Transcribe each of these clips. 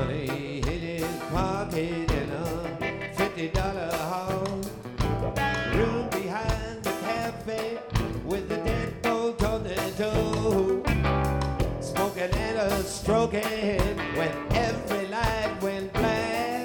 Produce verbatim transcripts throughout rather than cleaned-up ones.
money in his pocket in a fifty dollar house. Room behind the cafe with the deadbolt on the door. Smoking and a stroking when every light went black.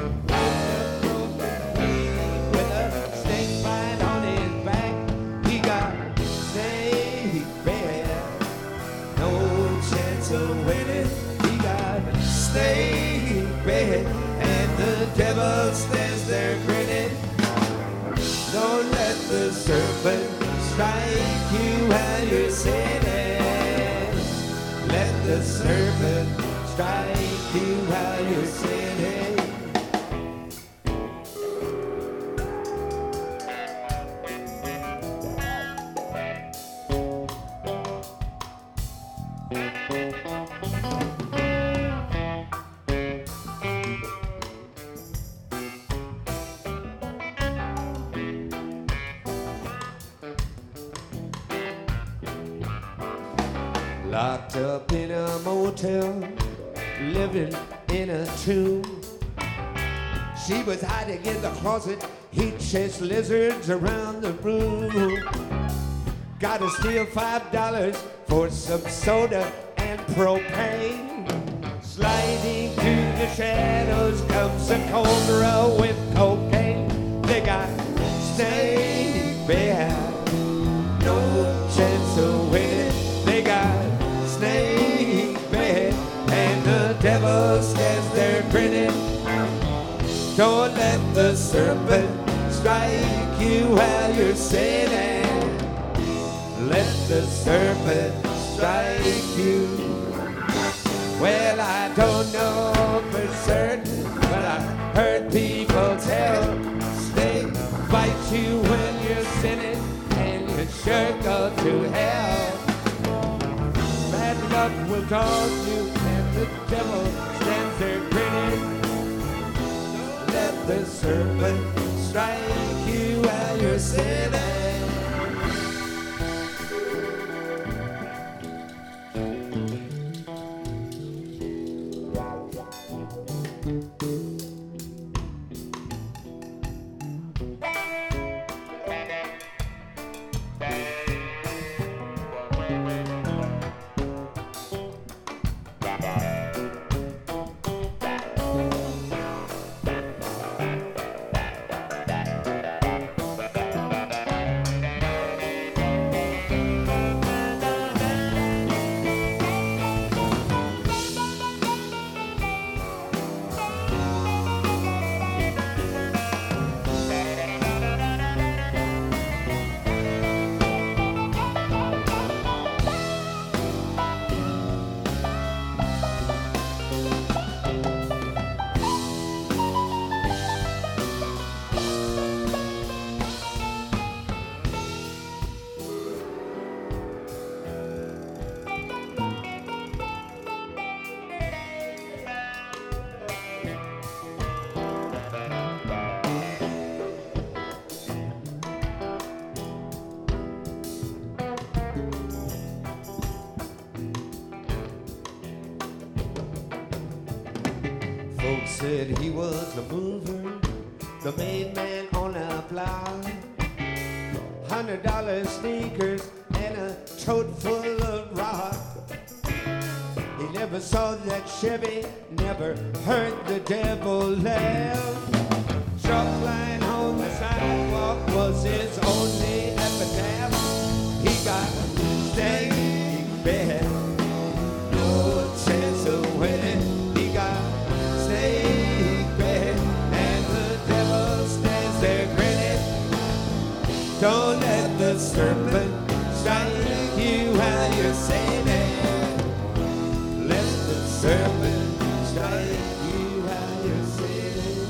With a snake bite on his back, he got snake bit. No chance of winning. He got snake bit, and the devil stands there grinning. Don't let the serpent strike you while you're sinning. Let the serpent strike you while you're sinning. Locked up in a motel, living in a tomb. She was hiding in the closet, he chased lizards around the room. Gotta steal five dollars for some soda and propane. Sliding through the shadows comes a cobra with cocaine. They got snake behind, no chance of winning. They got snake bed, and the devil stands there grinning. Don't let the serpent strike you while you're sinning. Let the serpent strike you. Well, I don't know for certain, but I heard people tell snake bite you when you're sinning, and you sure go to hell. Bad luck will dog you, and the devil stands there grinning. Let the serpent strike you while you're sinning. Folks said he was a mover, the main man on a block. Hundred dollar sneakers and a tote full of rock. He never saw that Chevy, never heard the devil laugh. Chalk line on the sidewalk was his only epitaph. He got snake bed, no chance of winning. He got snake bed, and the devil stands there grinning. Don't let the serpent strike you while you're sinning. Let the serpent strike you while you're sinning.